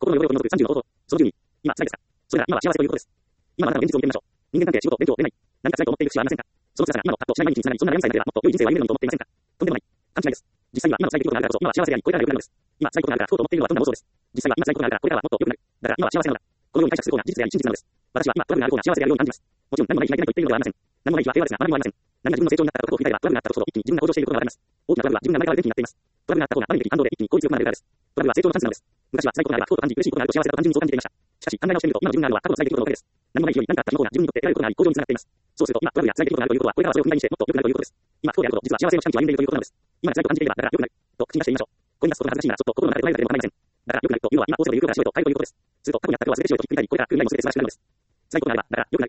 心の汚れを取り除く30の方法。その10に、今、辛いですか？それなら今は幸せということです。今あなたの現実を見てみましょう。人間関係、仕事、勉強、恋愛。何か辛いと思っている節はありませんか？その辛さが今の葛藤しない毎日につながり、そんな悩みさえなければもっと良い人生を歩めるのにと思っていませんか？とんでもない。勘違いです。実際には今の辛い出来事があるからこそ、今は幸せであり、これから良くなるのです。今辛いことがあるから不幸と思っているのはどんな妄想です。実際は今辛いことがあるからこれからはもっと良くなる。だから今は幸せなのだ。このように解釈する方が事実であり真実なのです。私は今トラブルがある方が幸せであるように感じます。もちろん何もない日がいけないと言っているのではありません。何もない日は平和ですが、学びもありません。何が自分の成長になったかと振り返れば、トラブルがあったことほど一気に自分が向上していることがわかります。大きなトラブルは自分が前から元気になっています。トラブルがあった方が前に出て反動で一気に効率よくなるからです。トラブルは成長のチャンスなのです。昔は辛いことがあれば不幸と感じ、嬉しいことがあると幸せだと単純にそう感じていました。しかし考え直してみると、今の自分があるのは過去の辛い出来事のおかげです。何もない日より何かあった日の方が自分にとって得られることがあり、向上につながっています。そうすると今トラブルや辛い出来事があるということは、これからはそれを踏んだりしてもっと良くなるということです。今不幸であること、実は幸せの近道を歩んでいるということなのです。今辛いと感じていれば、だから良くなると口に出してみましょう。これに出すことが恥ずかしいならちょっと心の中で捉えられても構いません。だから良くなるというのは今こうすればいいからしようと変えるということです。すると過去にあったことは忘れてしようとひっくり返り、これから来る未来に向けて忙しくなるのです。辛いことがあれば、だから良くなる